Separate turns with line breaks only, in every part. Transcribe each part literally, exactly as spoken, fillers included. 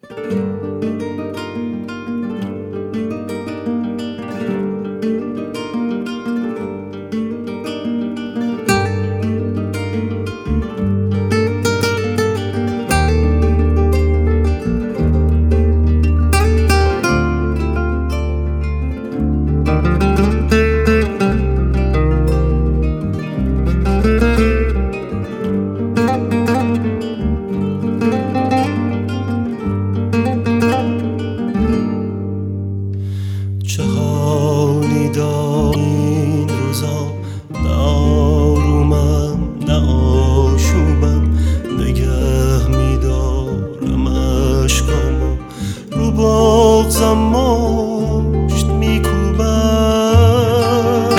چه حالی دار این روزا، نه آرومم نه آشوبم، نگه میدارم اشکامو رو بغضم مشت میکوبم.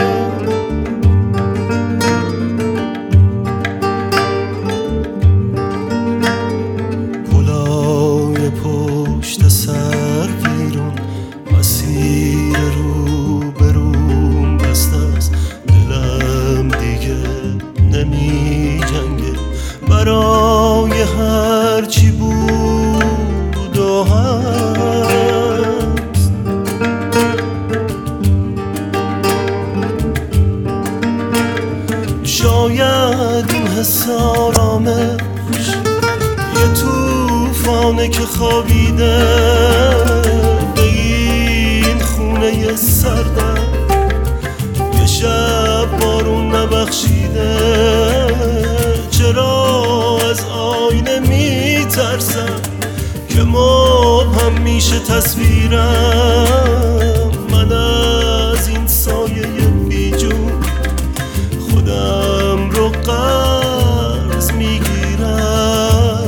گلای پشت سر بیرون، مسیر رو بروم بسته است، دلم دیگه نمی جنگه برای هر چی بود و هست. شاید این حس آرامش یه توفانه که خوابیده خونه سردم، یه شب بارون نبخشیده. چرا از آینه میترسم که مبهم میشه تصویرم؟ من از این سایه بیجون خودم رو قرض میگیرم.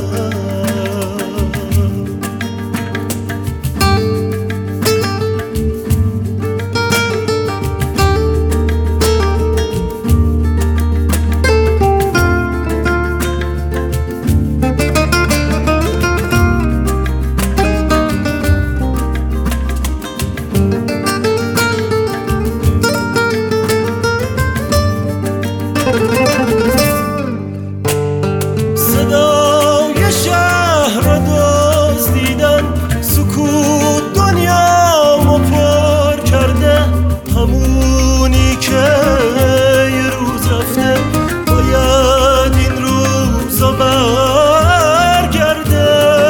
صدای شهر را دزدیدن، سکوت دنیامو پر کرده. همونی که یه روز رفته باید این روزا برگرده.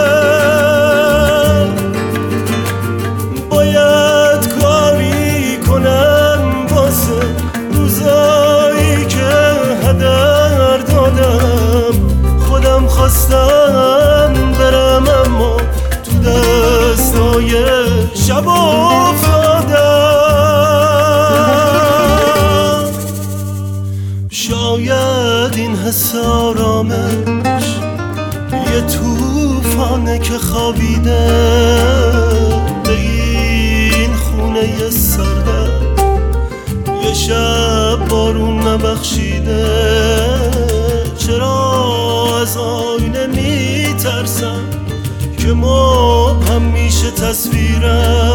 باید کاری کنم واسه روزایی که هدر دادم. خودم خواستم برم اما تو دستای شب افتادم. شاید این حس آرامش یه توفانه که خوابیده به این خونه سردم، یه شب بارون نبخشیده. چرا از آینه میترسم که مبهم میشه تصویرم؟